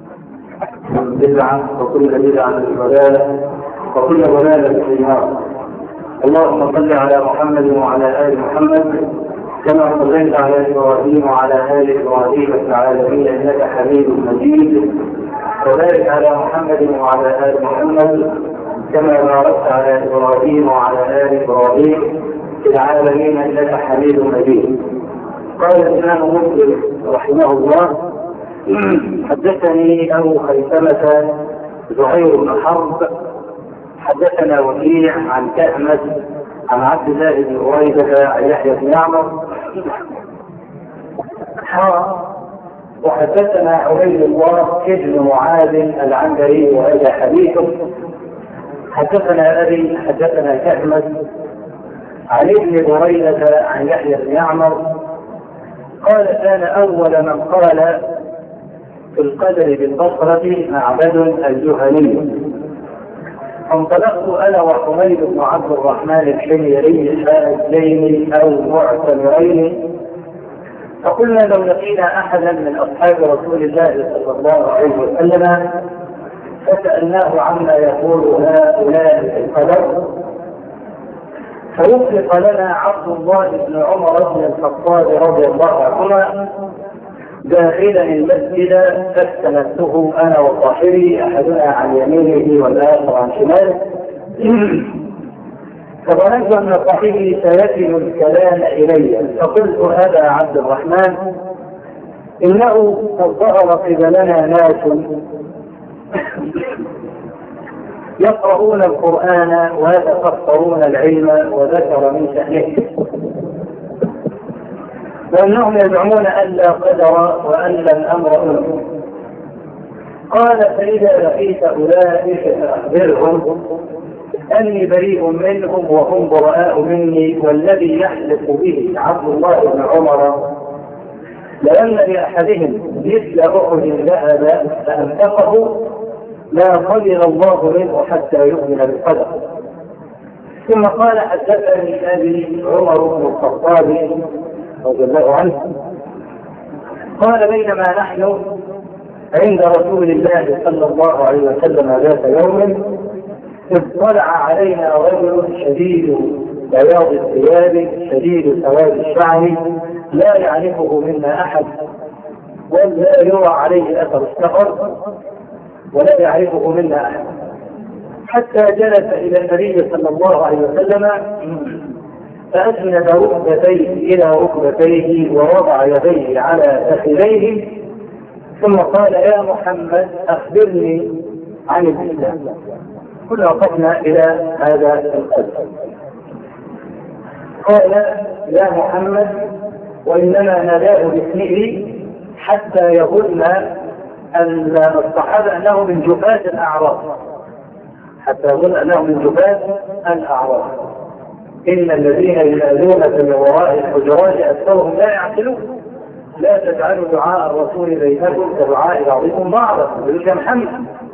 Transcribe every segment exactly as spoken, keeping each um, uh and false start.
بدعة وكل بدعة ضلالة وكل ضلالة في النار. اللهم صل على محمد وعلى آل محمد كما صليت على إبراهيم وعلى آل إبراهيم في العالمين إنك حميد مجيد، وبارك على محمد وعلى آل محمد كما باركت على إبراهيم وعلى آل إبراهيم في العالمين إنك حميد مجيد. قال الإمام مسلم رحمه الله: حدثني أبو خيثمة زهير بن حرب حدثنا وكيع عن كهمس عن عبد الله بن هريرة عن يحيى بن يعمر وحدثنا عبيد الله بن معاذ العنبري وهذا حديثه. حدثنا أبي حدثنا كهمس عن ابن هريرة عن يحيى بن يعمر قال: كان أول من قال في القدر بالبصرة معبد الجهني، فانطلقت أنا وحميد بن عبد الرحمن الحميري حاجين أو معتمرين، فقلنا لو لقينا أحدا من أصحاب رسول الله صلى الله عليه وسلم فسألناه عما يقول هؤلاء في القدر فيطلق لنا عبد الله بن عمر بن الخطاب رضي الله عنهما داخلا المسجد، فاستندته انا وصاحبي احدنا عن يمينه والاخر عن شماله، فظننت ان صاحبي سيكل الكلام الي، فقلت: هذا عبد الرحمن، انه قد ظهر قبلنا ناس يقرؤون القرآن ويتفكرون العلم، وذكر من شأنه وأنهم يزعمون أن لا قدر وأن الأمر أمر. قال: فإذا لقيت أولئك فأخبرهم أني بريء منهم وهم براء مني، والذي يحلف به عبد الله بن عمر لأن لأحدهم مثل أحد ذهب فأنفقه لا قدر الله منه حتى يؤمن بالقدر. ثم قال: حدثني أبي عمر بن الخطاب رضي الله عنه قال: بينما نحن عند رسول الله صلى الله عليه وسلم ذات يوم اطلع علينا رجل شديد بياض الثياب شديد سواد الشعر لا يعرفه منا أحد، ولا يرى عليه أثر السفر، ولا يعرفه منا أحد، حتى جلس إلى النبي صلى الله عليه وسلم فأسند ركبتيه إلى ركبتيه ووضع يديه على فخذيه، ثم قال: يا محمد أخبرني عن الإسلام. كلنا وقفنا إلى هذا القدر. قال: يا محمد، وإنما ناداه باسمه حتى يظن الصحابة أنه من جفاة الأعراب، حتى يظن أنه من جفاة الأعراب. إن الذين ينادونك من وراء الحجرات أكثرهم لا يعقلون. لا تجعلوا دعاء الرسول بينكم كدعاء بعضكم بعضا ويلك محمد،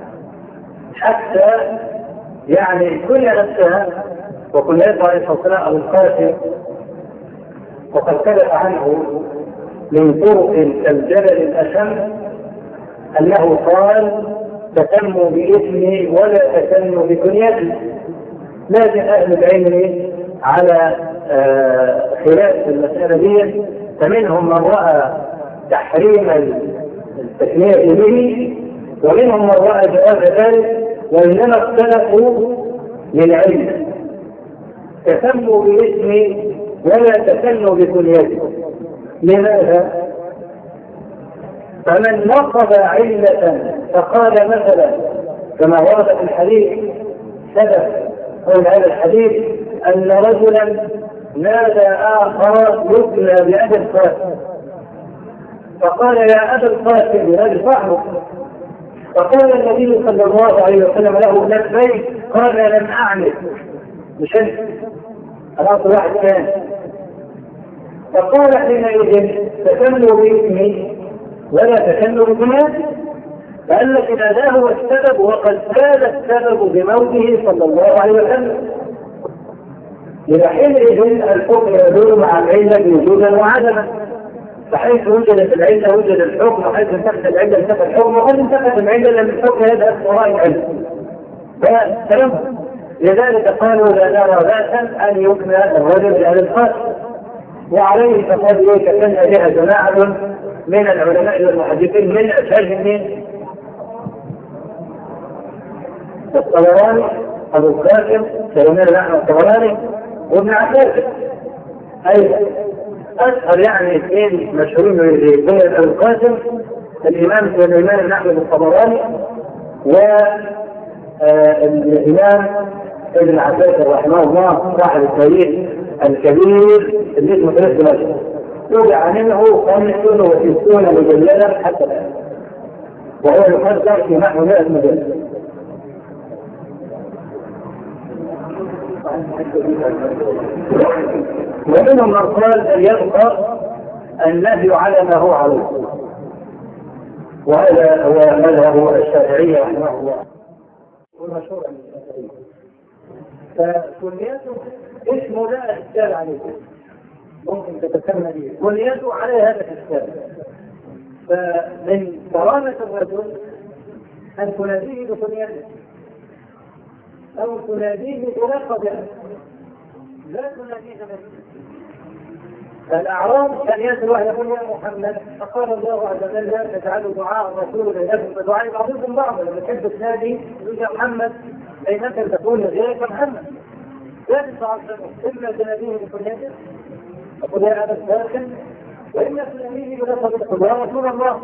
حتى يعني كل نفسها. وكل يطلع عليه الصلاة أبو القاسم وقد كذب عنه من طرق كالجبل الأشم أنه قال: تسموا باسمي ولا تسموا بكنيتي. لكن أهل العلم على آه خلاف المسألة دي، فمنهم من رأى تحريم التسمية به، ومنهم من رأى جواز ذلك، وإنما اختلفوا للعلم. تسموا باسمي ولا تسموا بكنيتي. لماذا؟ فمن نقض علة فقال مثلا كما ورد في الحديث سبب قول هذا الحديث أن رجلا نادى آخر يبنى بأبي القاسم، فقال: يا أبا القاسم بنادي صاحبه، فقال النبي صلى الله عليه وسلم له: لبيك. قال: لم أعمل، مش أنت، أنا أصل واحد كان. فقال حينئذ: تسموا باسمي ولا تسموا بكنيتي. فقال لك إن هذا هو السبب، وقد كان السبب بموته صلى الله عليه وسلم. إلى حينئذ الحكم يدور مع العلة وجودا وعدما. فحيث وجدت العلة وجد الحكم، وحيث انتقد العلة انتقد الحكم، وقد انتقد العلة لم الحكم يذهب وراء العلة. فكلام لذلك قالوا لا نرى بأسا أن يكمل الرجل بهذا الخاص، وعليه فقد يتكلم بها جماعة من العلماء والمحدثين من أشهرهم من الطبراني أبو القاسم سليمان بن أحمد الطبراني وابن عباس أيضا. أشهر يعني اثنين مشهورين من أبو القاسم الإمام سليمان بن أحمد الطبراني والإمام ابن عباس رحمه الله صاحب التاريخ الكبير اللي اسمه ثلاث دمشق، يوضع منه خمسة وستون مجلدا حتى الآن، وهو يقدر في نحو مئة مجلد. ومنهم من قال يبقى النهي على ما هو عليه، وهذا هو مذهب الشافعية رحمه الله والمشهور عن الشافعية. فكليته اسمه لا إشكال عليه، ممكن تتسمى به كليته على هذا الإشكال. فمن كرامة الرجل أن تناديه بكليته أو تناديه بلقبه، لا تناديه باسمه. الأعراب كان يسأل واحد يقول يا محمد، فقال الله عز وجل تجعلوا دعاء الرسول بينكم كدعاء بعضكم بعضا، لما تحب تنادي تقول يا محمد بينك تقول لغيرك محمد، لا تتعصبوا، إما تناديه بكليته تقول يا أبا الساكن، وإما تناديه بلقبه تقول يا رسول الله.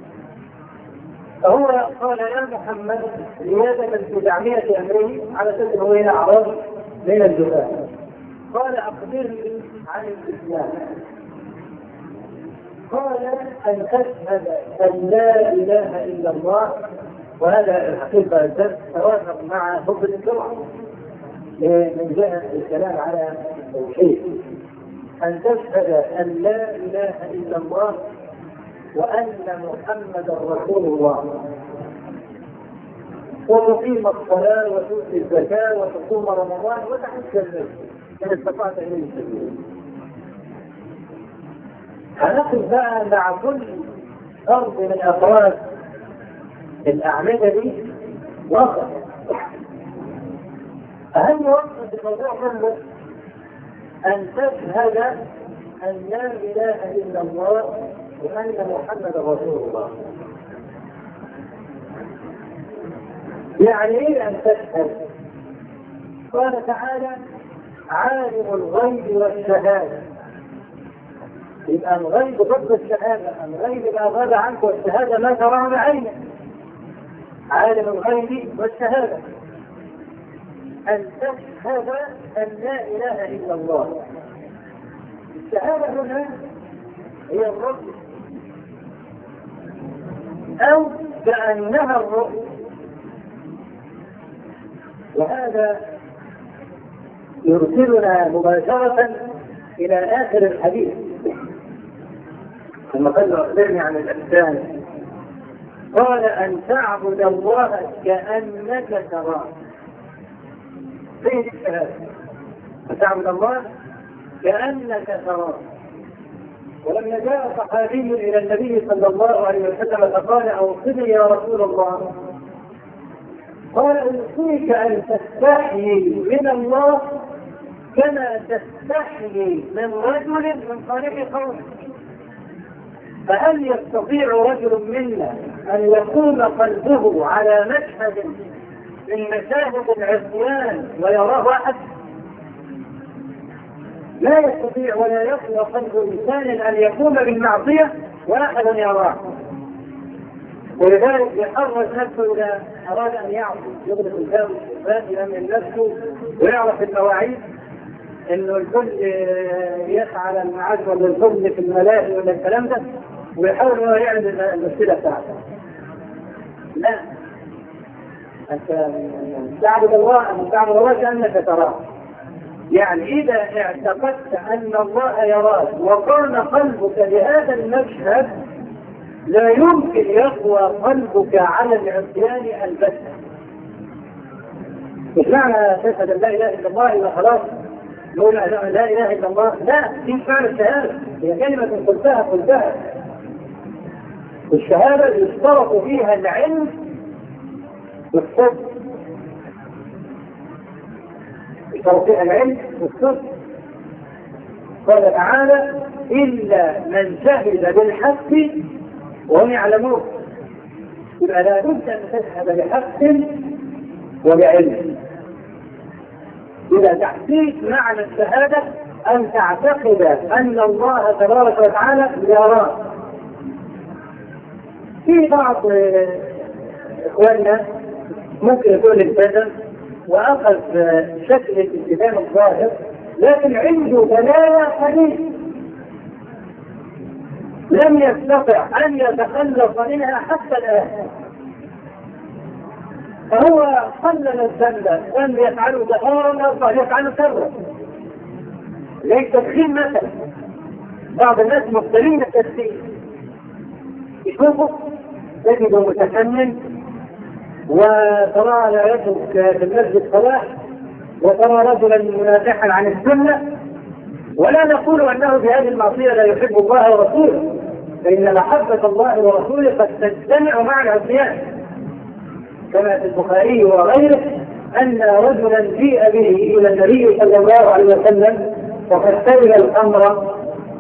فهو قال يا محمد زيادة في تعمية أمره على سبيل هو إلى أعراض من الجهال. قال أخبرني عن الإسلام. قال أن تشهد أن لا إله إلا الله، وهذا الحقيقة الدرس توافق مع حب الجمعة من جهة الكلام على التوحيد، أن تشهد أن لا إله إلا الله وأن محمدا رسول الله، وتقيم الصلاة وتؤتي الزكاة وتصوم رمضان وتحج البيت إن استطعت إليه سبيلا. هنقف بقى مع كل فرد من أفراد الأعمدة دي وقت أهم وقت في الموضوع كله أن تشهد أن لا إله إلا الله وأن محمد رسول الله. يعني إيه أن تشهد؟ قال تعالى عالم الغيب والشهادة، يبقى الغيب ضد الشهادة، الغيب لا غاب عنك والشهادة ما تراه بعينك. عالم الغيب والشهادة أن تشهد أن لا إله إلا الله. الشهادة هنا هي الرؤية أو كأنها الرؤية، وهذا يرسلنا مباشرة إلى آخر الحديث ثم قال أخبرني عن الإحسان. قال أن تعبد الله كأنك تراه. فين الشهادة؟ أن تعبد الله كأنك تراه. ولما جاء صحابي إلى النبي صلى الله عليه وسلم فقال أوصني يا رسول الله، قال أوصيك أن تستحيي من الله كما تستحيي من رجل من طريق قومه. فهل يستطيع رجل منا أن يقوم قلبه على مشهد من مشاهد العصيان ويراه أحد؟ لا يستطيع، ولا يقوى قلب إنسان أن يقوم بالمعصية وأحد يراه. ولذلك يحرج نفسه إذا أراد أن يعصي، يغلق الباب يأمن نفسه ويعرف المواعيد، إنه الكل يسعى للمعاش ولا الكل في الملاهي ولا الكلام ده، ويحاول أنه يعمل المشكلة بتاعته. لا، أنت تعبد الله أن تعبد الله كأنك تراه. يعني إذا اعتقدت أن الله يراك وكان قلبك لهذا المشهد لا يمكن يقوى قلبك على العصيان البتة. مش معنى تشهد أن لا إله إلا الله إلا خلاص يقول لا اله الا الله، لا، دي معنى الشهاده، هي كلمه قلتها قلتها. الشهاده يشترط فيها العلم والصدق، يشترط فيها العلم والصدق. قال تعالى: الا من شهد بالحق وهم يعلمون. يبقى لا بد ان تشهد بحق وبعلم. إذا تحقيق معنى الشهادة أن تعتقد أن الله تبارك وتعالى يراك. في بعض إخواننا ممكن يكون التزم وأخذ شكل الالتزام الظاهر، لكن عنده دلالة حديث لم يستطع أن يتخلص منها حتى الآن. فهو قلل الذنب، لم يفعله ظهارا يفعله سرا. ليس تدخين مثلا، بعض الناس مبتلين بالتدخين، يشوفه تجده متفنن وترى على يدك في المسجد صلاح، وترى رجلا منازحا عن السنه، ولا نقول انه بهذه المعصيه لا يحب الله ورسوله، فان محبه الله ورسوله قد تجتمع مع العصيان، كما في البخاري وغيره ان رجلا جيء به الى النبي صلى الله عليه وسلم وقد سلم الامر،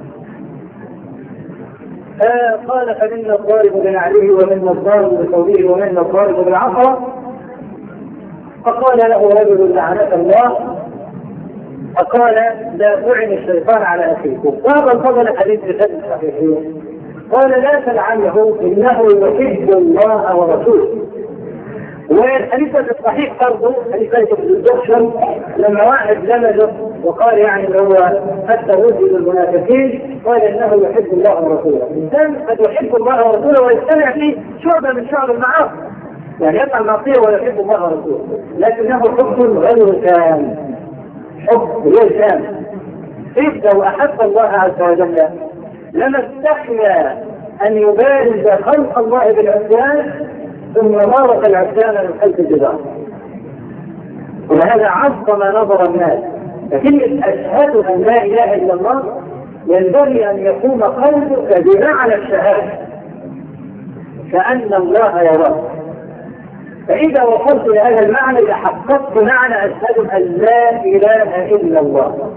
قال: فمنا الضارب بنعله ومنا الضارب بثوبه ومنا الضارب بالعصا. فقال له رجل: لعنك الله. فقال: لا تعني الشيطان على اخيكم. وهذا الفضل الحديث بخد الصحيحين. قال: لا تلعنه انه يحب الله ورسوله. والحديث الصحيح برضه حديث الدخشن لما واحد لمجه وقال يعني هو حتى وجد المنافقين، قال انه يحب الله ورسوله. الانسان قد يحب الله ورسوله ويجتمع فيه شعبه من شعب المعاصي، يعني يفعل معصيه ويحب الله ورسوله، لكنه حب غير كامل، حب غير كامل. إذ لو احب الله عز وجل لما استحيا ان يبارز خلق الله بالعصيان ثم مارس العصيان من خلف الجدار، وهذا عظم نظر الناس. فكلمة أشهد أن لا إله إلا الله ينبغي أن يكون قلبك بمعنى الشهادة كأن الله يراك. فإذا وصلت إلى هذا المعنى تحققت معنى أشهد أن لا إله إلا الله،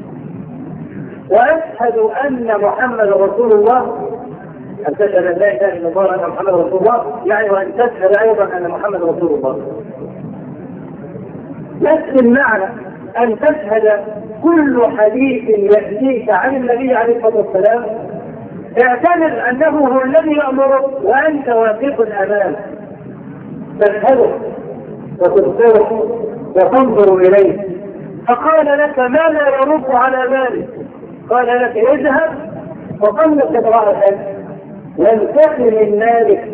وأشهد أن محمد رسول الله. أن تشهد أن لا إله إلا الله وأن محمد رسول الله يعني وأن تشهد أيضا أن محمد رسول الله. نفس المعنى أن تشهد كل حديث يأتيك عن النبي عليه الصلاة والسلام اعتبر أنه هو الذي يأمرك وأنت واقف أمامه، تشهده وتبصره وتنظر إليه. فقال لك: ما لا يرد على ذلك؟ قال لك: اذهب وطلق امرأتك وانتقل من مالك.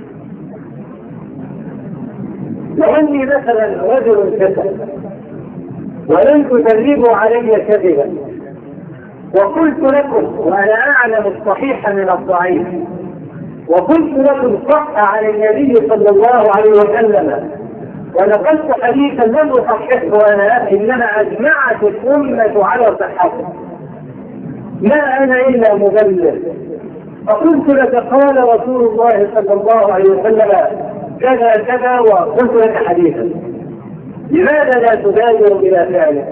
لأني مثلا رجل كذب ولن تدربوا علي كذبا، وقلت لكم وأنا أعلم الصحيح من الضعيف، وقلت لكم صح عن النبي صلى الله عليه وسلم، ونقلت حديثا لم أصححه أنا، إنما أجمعت الأمة على صحته، ما أنا إلا مبلغ. فقلت لك: قال رسول الله صلى الله عليه وسلم كذا كذا، وقلت لك حديثا، لماذا لا تبادر إلى فعله؟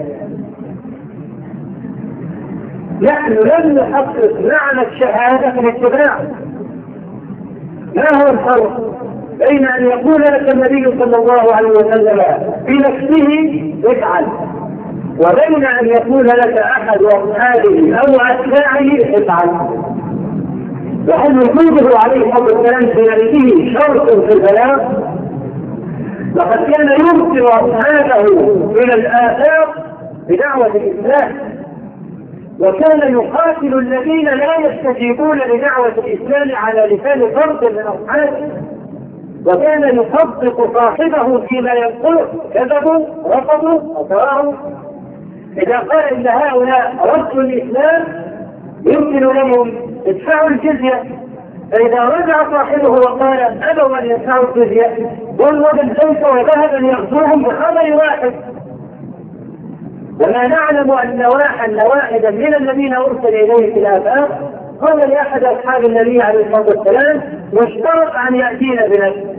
نحن لم نحقق معنى الشهادة في الاتباع. ما هو الفرق بين أن يقول لك النبي صلى الله عليه وسلم بنفسه افعل، وبين أن يقول لك أحد أصحابه أو أتباعه افعل؟ وهل وجوده عليه الصلاة والسلام في نفسه شرط في البلاغ؟ لقد كان يرسل أصحابه إلى الآفاق بدعوة الإسلام، وكان يقاتل الذين لا يستجيبون لدعوة الإسلام على لسان فرد من أصحابه، وكان يصدق صاحبه فيما ينقله، كذبوا رفضوا أطاعوا. إذا قال إن هؤلاء ردوا الإسلام يمكن لهم ادفعوا الجزية، فإذا رجع صاحبه وقال أبوا أن يدفعوا الجزية ضرب البيت وذهب يغزوهم بخبر واحد. وما نعلم أن واحد واحدا من الذين أرسل إليه في الآفاق قال لأحد أصحاب النبي عليه الصلاة والسلام واشترط أن يأتينا بنفسه.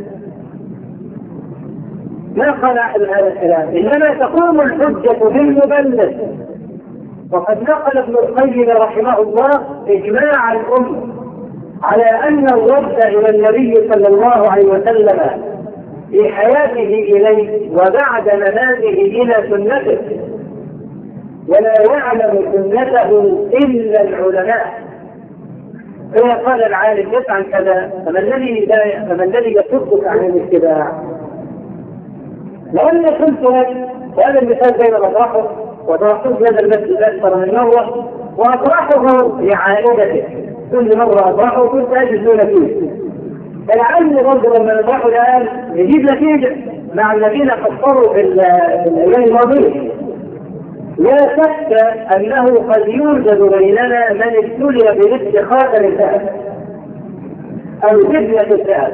ما قال أحد هذا الكلام، إنما تقوم الحجة بالمبلغ. وقد نقل ابن القيم رحمه الله إجماع الأمة على أن الرد إلى النبي صلى الله عليه وسلم في حياته إليه وبعد مماته إلى سنته، ولا يعلم سنته إلا العلماء. فإذا قال العالم يفعل كذا فما الذي فما الذي يصدك عن الاتباع؟ لو أن قلت لك وهذا المثال بين أطرحه وتوقفت هذا المسجد أكثر من مرة وأطرحه لعائلته، كل مرة أطرحه كنت أجد له نتيجة، فلعل برضه لما نطرحه الآن يجيب نتيجة مع الذين قصروا في الأيام الماضية. لا شك أنه قد يوجد بيننا من ابتلي بلبس خاتم الذهب أو جبنة الذهب.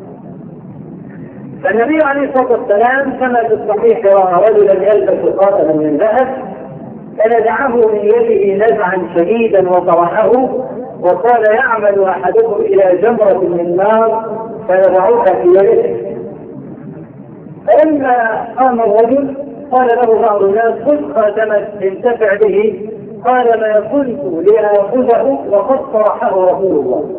فالنبي عليه الصلاة والسلام كما في الصحيح رأى رجلا يلبس خاتما من ذهب فنزعه من يده نزعا شديدا وطرحه وقال يعمل أحدكم إلى جمرة من نار فيضعوها في يده. فلما قام الرجل قال له بعض الناس خذ خاتمك انتفع به، قال ما كنت لآخذه وقد طرحه رسول الله.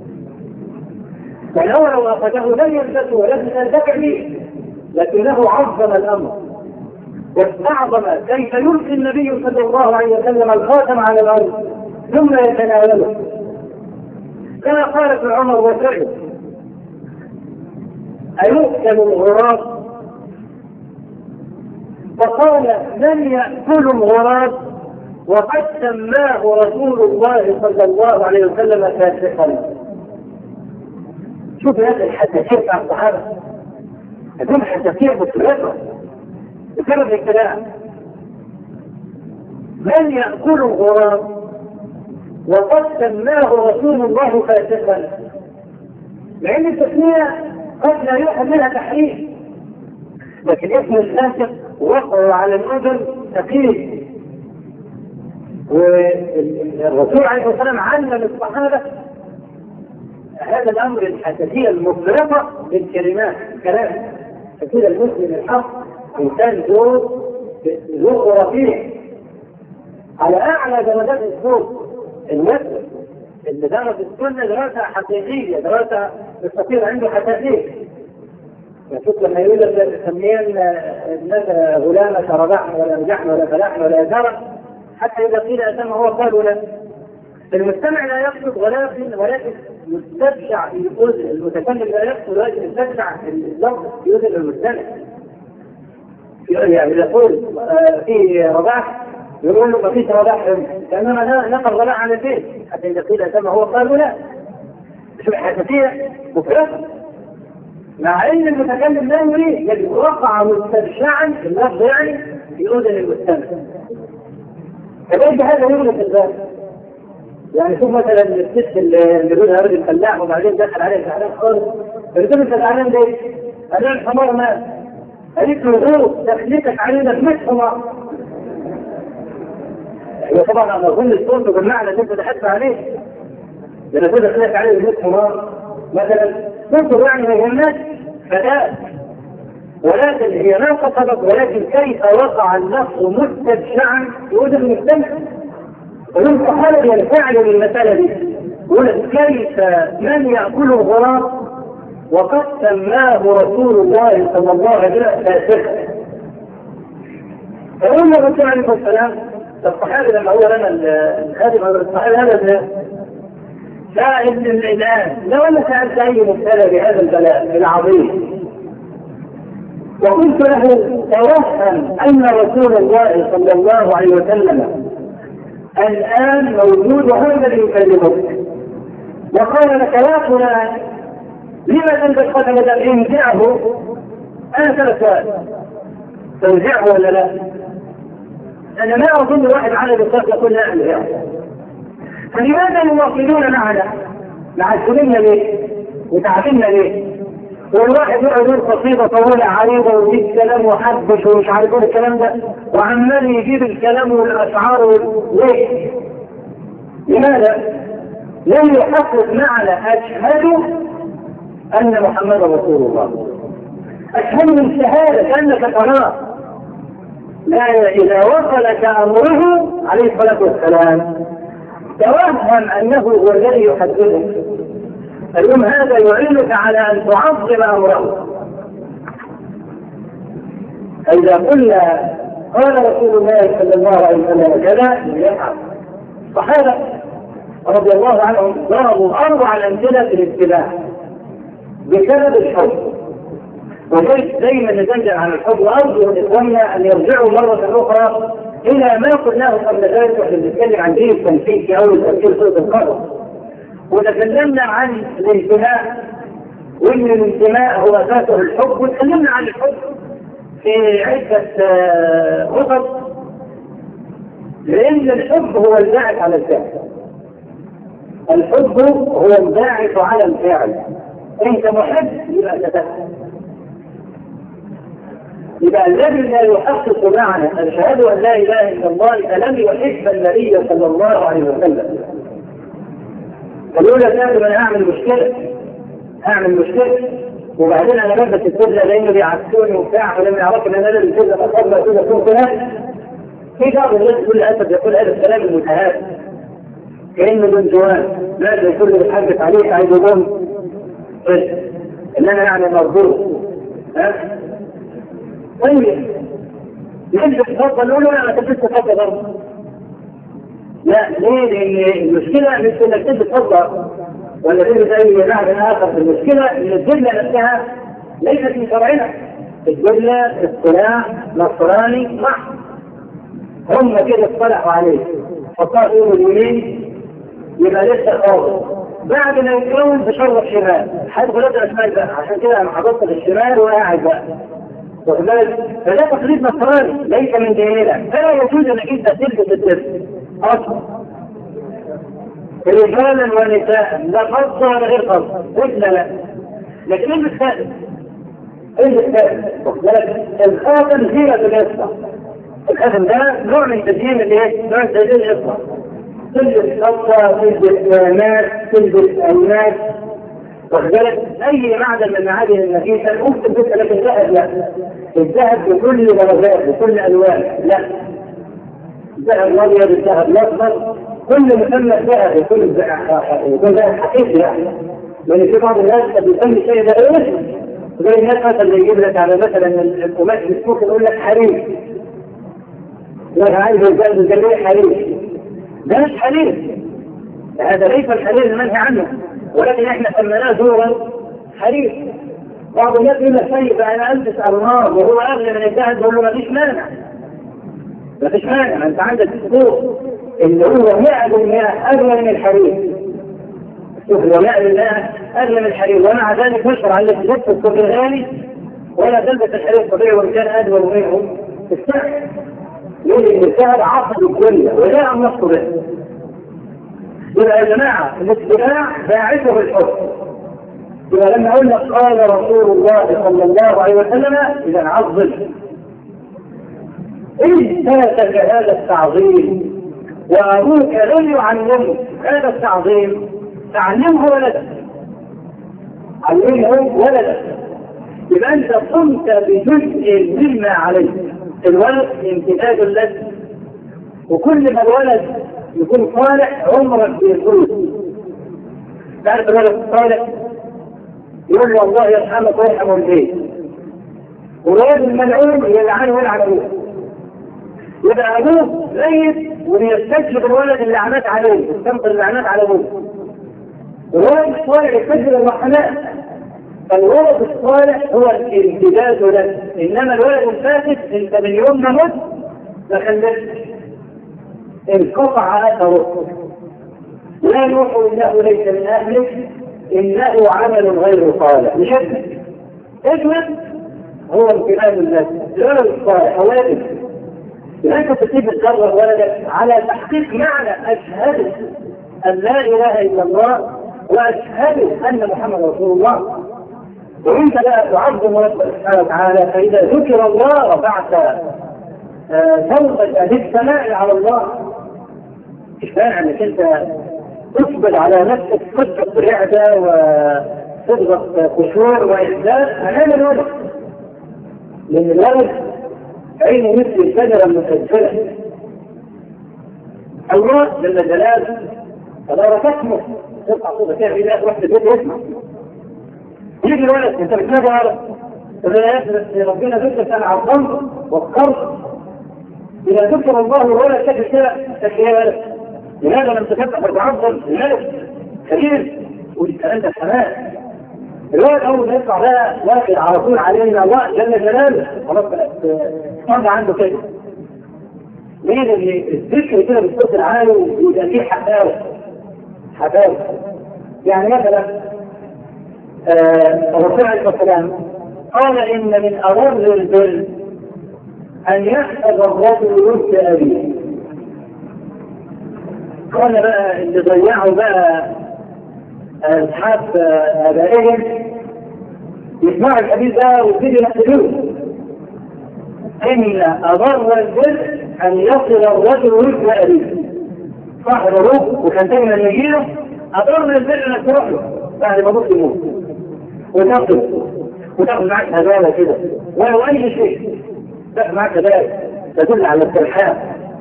فلو لو أخذه لم يلبسه ولم ينتفع به، لكنه عظم الأمر واستعظم كيف يلقي النبي صلى الله عليه وسلم الخاتم على الأرض ثم يتناوله. كما قال ابن عمر وسعد أيؤكل الغراب؟ فقال من يأكل الغراب وقد سماه رسول الله صلى الله عليه وسلم فاسقا. شوف هذا الحدثية مع الصحابة، هذول حدثية متفرقة بسبب الكلام. من يأكل الغراب وقد سماه رسول الله فاسقا، لأن التسمية قد لا يؤخذ منها تحريم، لكن اسم الفاسق وقع على الأذن ثقيل. والرسول عليه الصلاة والسلام علم الصحابة هذا الأمر الحساسية المفرطة بالكلمات كلام. فكده المسلم الحق إنسان ذو ذو رفيع على أعلى درجات الذوق النفس اللي درس السنة دراسة حقيقية، دراسة تستطيع عنده حساسية. يشوف لما يقول لك تسمين الناس غلامة ربحنا ولا نجحنا ولا فلاحنا ولا يزرع، حتى إذا قيل أسمى هو قالوا له. المستمع لا يقصد ولكن ولكن يستبشع في الأذن، المتكلم لا يقصد ولكن يستبشع في اللفظ في أذن المستمع. يعني يقول في رباح يقول له ما فيش رباح، كأنما نقل رباح عن البيت، حتى إذا قيل أسمى هو قالوا لا. شو حساسية مفرطة، مع ان المتكلم لا يريد، يجب وقع مستبشعا في اللفظ يعني في اذن المستمع. كذلك هذا يغلق الباب. يعني شوف مثلا الست اللي بيقولها رجل فلاح وبعدين دخل عليه زعلان خالص، فبتقول انت زعلان ليه؟ قال له الحمار مات. قالت له غيره تخليتك علينا بمش حمار. وطبعا انا اظن الصوت بالمعنى اللي انت ضحكت عليه، لان كنت دخلت عليه بمش حمار مثلا تنظر يعني ما يهمك فلا، ولكن هي ما قصدت، ولكن كيف وقع اللفظ مستبشعا في اذن المستمع. ومن الصحابة ينفعل من المسألة دي، يقول كيف من يأكل الغراب وقد سماه رسول الله صلى الله عليه وسلم فاسقا. فقلنا الرسول عليه الصلاة والسلام الصحابي لما هو لنا الخادم هذا الصحابي هذا سائل الآن لو أنا سألت أي مبتلى بهذا البلاء العظيم وقلت له توهم أن رسول الله صلى الله عليه وسلم الآن موجود وهو الذي يكلمك وقال لك يا فلان لما تلبس خاتم الذهب انزعه، أنا ثلاث سؤال تنزعه ولا لا؟ أنا ما أظن واحد على بالصف يقول لا أنزعه. فلماذا يواصلون معنا مع السنين ليه وتعبنا ليه؟ والواحد يقعد يقول قصيده طويله عريضه ويجيب كلام وحبش ومش عارف ايه الكلام ده، وعمال يجيب الكلام والاشعار ليه؟ لماذا؟ لم يحقق معنى اشهد ان محمدا رسول الله. اشهد من شهاده كانك تراه. لا، اذا وصلك امره عليه الصلاه والسلام توهم انه هو الذي يحدثك. اليوم هذا يعينك على ان تعظم امره. اذا قلنا قال رسول الله صلى الله عليه وسلم كذا يفعل. الصحابه رضي الله عنهم ضربوا اربع الامثله في الاتباع بسبب الحب. وذلك دائما نتنزل عن الحب، وارجو من اخواننا ان يرجعوا مره اخرى الى ما قلناه قبل ذلك واحنا بنتكلم عن دين التنفيذ في اول تفسير سوره القمر، وتكلمنا عن الانتماء وان الانتماء هو اساسه الحب، وتكلمنا عن الحب في عده خطط، لان الحب هو الباعث على الفعل. الحب هو الباعث على الفعل. انت محب يبقى تتفهم. يبقى الذي لا يحقق معنى أشهد أن لا إله إلا الله فلم يحب النبي صلى الله عليه وسلم. فالأولى كانت أنا أعمل مشكلة أعمل مشكلة وبعدين أنا بلبس الكذلة لأنه بيعكسوني وبتاع ولم يعرف أن أنا الكذلة فقط ما كذا كون كذا. في بعض الناس كل أسف يقول هذا الكلام المتهاب كأنه من جوان لازم يقول له بتحدث عليه عايز يقول إن أنا يعني مرضوض. ها؟ طيب ليه تتفضل؟ نقول له لا ما تبدأ تتفضل برضه. لا ليه؟ لأن المشكلة مش إنك تبدأ تتفضل ولا تبدأ أي لاعب آخر. المشكلة إن الجملة نفسها ليست من شرعنا. الجملة اصطلاح نصراني محض. هم كده اصطلحوا عليه فقالوا يوم اليمين يبقى لسه خالص. بعد ما يتكون بشرط شمال حد غلط الشمال بقى، عشان كده أنا حضرت الشمال وقاعد بقى. فده تقليد نصراني ليس من ديننا. فلا يجوز انك انت تلبس الدرس اصلا رجالا ونساء لا خاصه ولا غير خاصه ولا لا، لكن البس خاتم. البس خاتم. الخاتم زينه الاسره. الخاتم ده نوع من تزيين الايه؟ نوع من تزيين الاسره. تلبس خاصه، تلبس ماس، تلبس الماس، وكذلك اي معدن من معادن النفيسه ممكن تلبس، لكن الذهب لا. الذهب بكل درجات بكل الوان لا. الذهب الابيض، الذهب الاصفر، كل مسمى ذهب يكون يكون ذهب حقيقي يعني. لان في بعض الناس بيسمي شيء ده ايه؟ زي الناس مثلا اللي يجيب لك على مثلا القماش السوق يقول لك حرير. لا عايز الجلبيه حرير. ده مش حرير. هذا ليس الحرير المنهي عنه، ولكن احنا سميناه زورا حرير. بعض الناس يقول لك طيب انا البس الماظ وهو اغلى من الذهب، يقول له ما فيش مانع. ما فيش مانع، انت عندك السوق اللي هو مئة بالمئة اغلى من الحرير. السوق اللي هو مئة بالمئة اغلى من الحرير، ومع ذلك نشر على السوق السوق الغالي ولا تلبس الحرير الطبيعي وان كان ادول منه في السعر. يقول ان السعر عصب الدنيا ولا ان نص به. يبقى يا جماعه الاتباع باعثه الحب. يبقى لما اقول لك قال رسول الله صلى الله عليه وسلم اذا عظم. إن فاتك هذا التعظيم وأبوك لم يعلمك هذا التعظيم تعلمه ولدك. علمه ولدك. يبقى أنت قمت بجزء مما عليك. الولد امتداد لك، وكل ما الولد يكون صالح عمرك بيكون. تعرف الولد الصالح يقول له الله يرحمك ويرحم البيت، والولد الملعون يلعنه ويلعن ابوه. يبقى ابوه ميت ويستجلب الولد اللي لعنات عليه، يستمطر اللعنات على ابوه. الولد الصالح يستجلب الرحمات. فالولد الصالح هو الامتداد لك، انما الولد الفاسد انت من يوم ما مت ما خلفتش، انقطع اثره. لا نوح انه ليس من اهلك انه عمل غير صالح. بشكل اجمل هو امتداد الناس. الولد الصالح هو ابن. لأنك تسيب تجرب ولدك على تحقيق معنى أشهد أن لا إله إلا الله وأشهد أن محمد رسول الله. وانت لا تعظم ربك سبحانه وتعالى، فاذا ذكر الله رفعت فوقك بالثناء على الله. مش مانع انك انت تصبر على نفسك صدق رعده وصدق خشوع واحساس امام الولد، لان الولد عينه مثل الشجره المسجله. الله جل جلاله فلا تسمع تطلع صوتك كده في ناس واحده بيت يسمع. يجي الولد انت بتنادي على ربنا ذكر انا عظمت وفكرت. اذا ذكر الله الولد شكل كده شكل يا ولد لماذا لم تفتح وتعظم الملك كبير والكلام ده حماس. الولد اول ما يطلع بقى واخد على طول علينا الله جل جلاله خلاص بقت عنده كده. ليه؟ لان الذكر كده بالصوت العالي ويبقى فيه حفاوه حفاوه. يعني مثلا الرسول عليه الصلاه والسلام قال ان من اضر البر ان يحفظ الرجل ود ابيه. قال بقى اللي ضيعوا بقى اصحاب ابائهم يسمعوا الحديث ده ويبتدوا يحسدوه. ان اضر البر ان يصل الرجل ود ابيه. صاحب الروح وكان دايما يجيله اضر البر انك تروح له بعد ما ابوك يموت وتاخذ وتاخذ معك هدايا كده ولو اي شيء تاخذ معك هدايا تدل على الترحاب.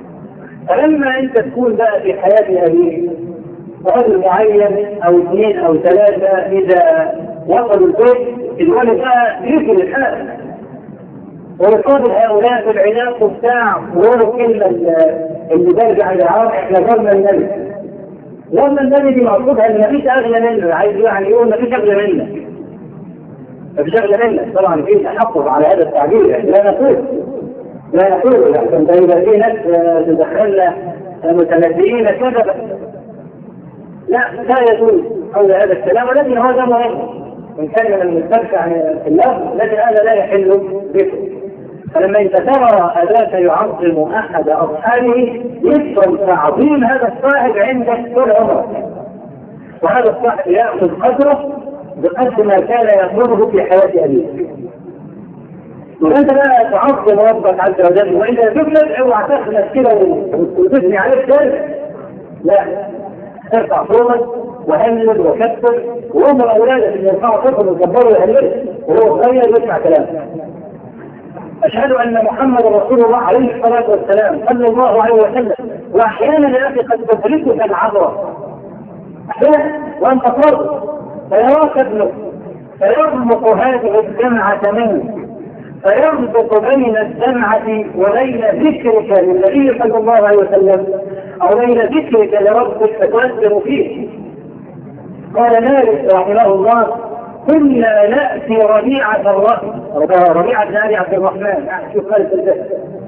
فلما انت تكون بقى في حياه ابيك رجل معين او اثنين او ثلاثه اذا وصلوا البيت الولد بقى يجري الحال ويقابل هؤلاء في العناق وبتاع ويقولوا الكلمه اللي برجع للعرب احنا ظلنا النبي. ظلنا النبي دي مقصودها ان مفيش اغلى منه، عايز يعني يقول مفيش اغلى منك. مفيش اغلى منك، طبعا في تحفظ على هذا التعبير، لا نقول لا نقول لكن ده يبقى في ناس تدخلنا متنبئين كذبا. لا لا يجوز قول هذا الكلام، ولكن هذا مهم ان كان من المسترشع في اللفظ، لكن هذا لا يحل به. فلما انت ترى اباك يعظم احد اصحابه يفضل تعظيم هذا الصاحب عندك طول عمرك، وهذا الصاحب ياخذ قدره بقدر ما كان ياخذه في حياه ابيك. وانت لا تعظم ربك عز وجل، واذا تفلت اوعى تاخذ كده وتثني عليك ذلك، لا ترفع صوتك وهلل وكبر وامر اولادك ان يرفعوا صوتهم ويكبروا ويهللوا وهو صغير يسمع كلامك. أشهد أن محمد رسول الله عليه الصلاة والسلام صلى الله عليه وسلم. وأحيانا يا أخي قد تدركك العبرة أحيانا وأنت فرد فيراك ابنك فيربط هذه الدمعة منك، فيربط بين الدمعة وبين ذكرك للنبي صلى الله عليه وسلم أو بين ذكرك لربك فتؤثر فيه. قال مالك رحمه الله كنا نأتي ربيعة الرأي ربيعة بن أبي عبد الرحمن شوف مالك البيت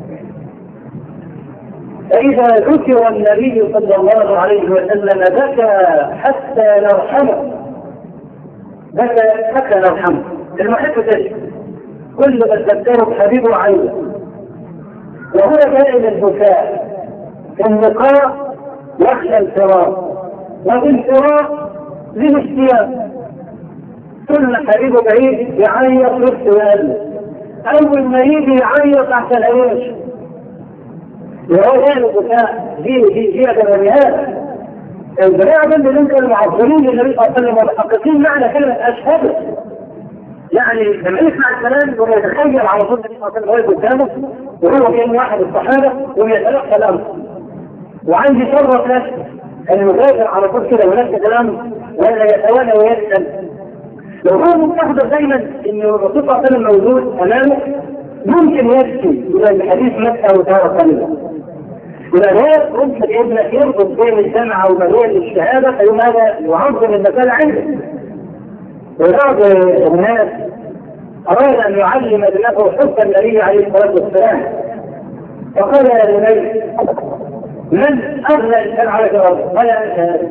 فإذا ذكر النبي صلى الله عليه وسلم بكى حتى نرحمه بكى حتى نرحمه. المحب تجد كل ما تذكره حبيبه عينه، وهو دائما البكاء في اللقاء يخشى الفراق وفي الفراق ذي اشتياق. كل حبيبه بعيد يعيط نفسه وقلبه، اول ما يجي يعيط احسن عيش وهو يعني البكاء دي دي دي بهذا البناء اللي انت المعظمين للنبي صلى الله عليه وسلم ومحققين معنى كلمه اشهد. يعني لما يسمع الكلام ويتخيل على طول النبي صلى الله عليه وسلم واقف قدامه وهو كان واحد الصحابه ويتلقى الامر وعايز يشرف نفسه ان يبادر على طول كده وينفذ الامر ولا يتوانى ويسال. لو هو مستحضر دايما ان الرسول صلى الله عليه وسلم موجود امامه ممكن يبكي الى الحديث نفسه وتارة قليلا. ولذلك ممكن ابنك يربط بين الجامعه وبين الشهاده فيوم هذا يعظم المساله عنده. وبعض الناس اراد ان يعلم ابنه حب النبي عليه الصلاه والسلام فقال يا بني من اغلى الانسان على الارض؟ قال انت.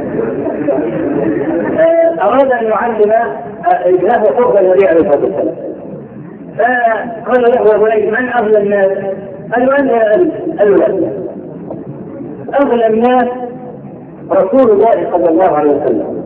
أراد أن يعلم ابنه حب النبي عليه الصلاة والسلام فقال له ابو ليث من اغلى الناس؟ قال له انا الاولى. اغلى الناس رسول الله صلى الله عليه وسلم.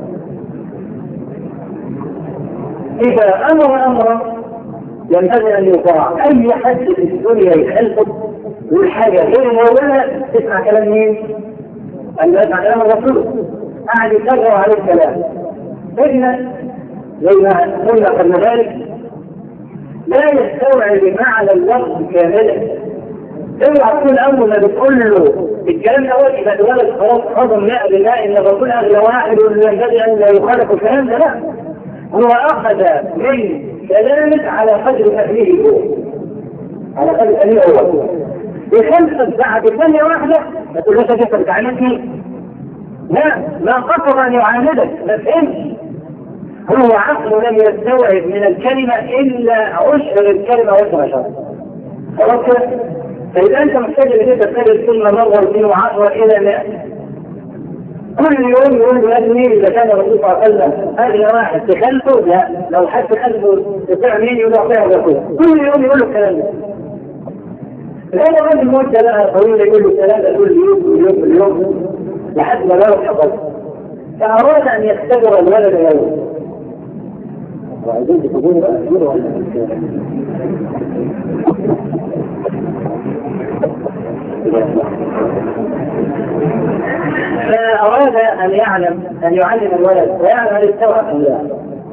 اذا امر امرا ينبغي ان يطاع. اي حد في الدنيا يخالفه والحاجه غير مولانا تسمع كلام مين؟ ان يسمع كلام الرسول. قاعد يكرر عليه الكلام. إن زي ما قلنا قبل ذلك لا يستوعب معنى اللفظ كاملا. اوعى تكون اول ما بتقول له الكلام ده وجه يبقى دلوقتي خلاص خضم ماء بالماء ان الرسول اغلى واحد وينبغي ان لا يخالف الكلام ده. لا، هو اخذ من كلامك على قدر فهمه هو، على قدر فهمه هو. يخلص بعد ثانيه واحده ما تقولوش انت بتعاندني. لا، ما قصد ان يعاندك، ما فهمش. هو عقله لم يستوعب من الكلمه الا عشر الكلمه وعشر شر. خلاص كده؟ فاذا انت محتاج ان انت تتكلم الكلمه مره واثنين وعشره الى مئة. كل يوم يقول له يا ابني اذا كان الرسول صلى الله عليه وسلم اغلى واحد تخلفه، لا، لو حد خلفه تطيع مين يقول له اطيع الرسول. كل يوم يقول له الكلام ده. الآن الرجل المدة لها طويلة يقول له الكلام ده كل يوم كل يوم كل يوم لحد ما لا يحفظ. فأراد أن يختبر الولد يوم. وعايزين تقولوا بقى كبير ولا فأراد أن يعلم أن يعلم الولد ويعلم أن يستوعب أم لا.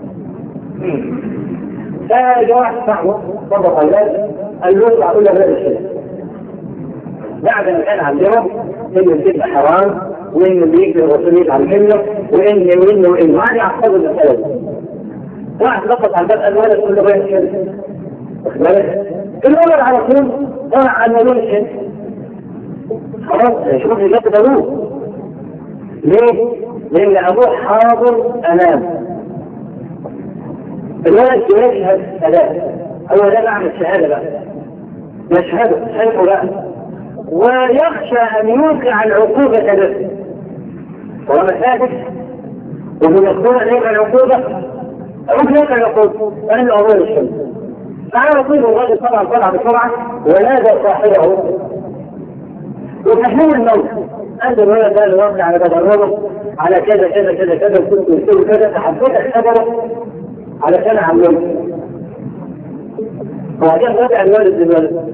فجاء واحد صاحبه طبق الولد قال له أقول له هذا الشيء. بعد ما كان علمه إنه الذبح حرام وإنه اللي يجري الرسول يتعلمه وإنه وإنه وإنه ما يحفظ المسألة دي. واحد لقط على الباب الولد يقول له غير كده. الولد على طول طلع على الملوش خلاص شوف اللي جاب ابوه. ليه؟ لان ابوه حاضر امامه. الولد يشهد ثلاثه. هو ده معنى الشهاده بقى. يشهد شايفه بقى ويخشى ان يوقع العقوبه له. وهو ثابت وبيقول ان يوقع العقوبه ممكن يوقع العقوبه فانه اول الشمس. فعلى طول الرجل طبعا طلع بسرعه ونادى صاحبه وتحمل الموت. قال الولد ده الوضع على تدربه على كذا كذا كذا كذا وكنت قلت كذا فحبيت اختبره على كان عمله. وبعدين رجع الولد للولد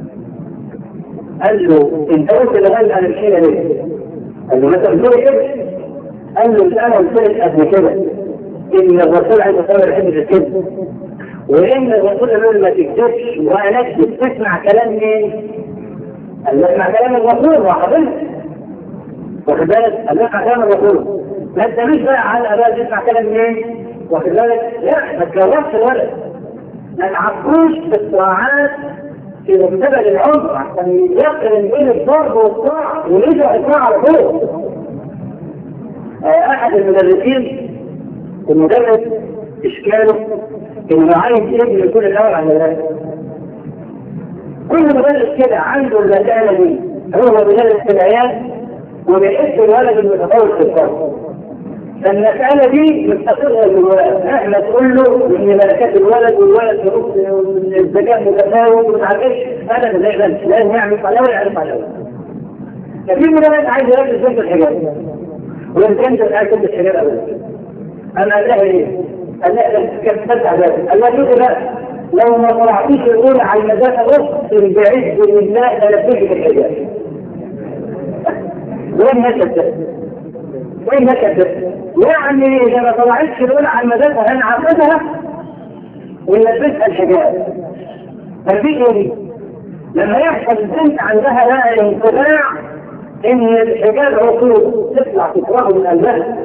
قال له انت قلت لغايه انا مشينا ليه؟ قال له مثلا قلت لي كده. قال له انا قلت لك قبل كده ان الرسول عايز يصور يحب الكذب وان الرسول يقول ما تكذبش وانا اكذب. تسمع كلام مين؟ قال له اسمع كلام الرسول وحضرتك واخد بالك. قال له اسمع كلام الرسول ما تسميش بقى على الاباء تسمع كلام مين واخد بالك. لا ما تجربش الولد ما تعبوش بالطاعات في مستقبل العمر عشان يقرن بين الضرب والطاعه ونرجع الطاعه على طول. احد المدرسين المدرس اشكاله انه عايز ابنه يكون الاول على ذلك. كل مدرس كده عنده المسألة دي هو بيدرس في العيال وبيحس الولد المتطور في الفرق. فالمسألة دي مستقرة للولد. احنا تقول له ان ملكات الولد والولد في الذكاء متفاوت ومش عارف ايش هذا زي ده لازم يعمل على ويعرف على ويعرف. ففي مدرس عايز يركز في الحجاب وان كانت عايز تلبس الحجاب ابدا. انا قال لها ايه؟ قال لها كيف تفتح ذلك؟ قال لها شوفي بقى لو ما طلعتيش الأولى على المدافع أقسم بعز بالله تلبسك الحجاب. وين نكت؟ وين نكت؟ يعني إذا ما طلعتش الأولى على المدافع هنعقدها ونلبسها الحجاب. ففي إيه؟ لما يحصل البنت عندها بقى انطباع إن الحجاب عقود تطلع تكرهه من قلبها.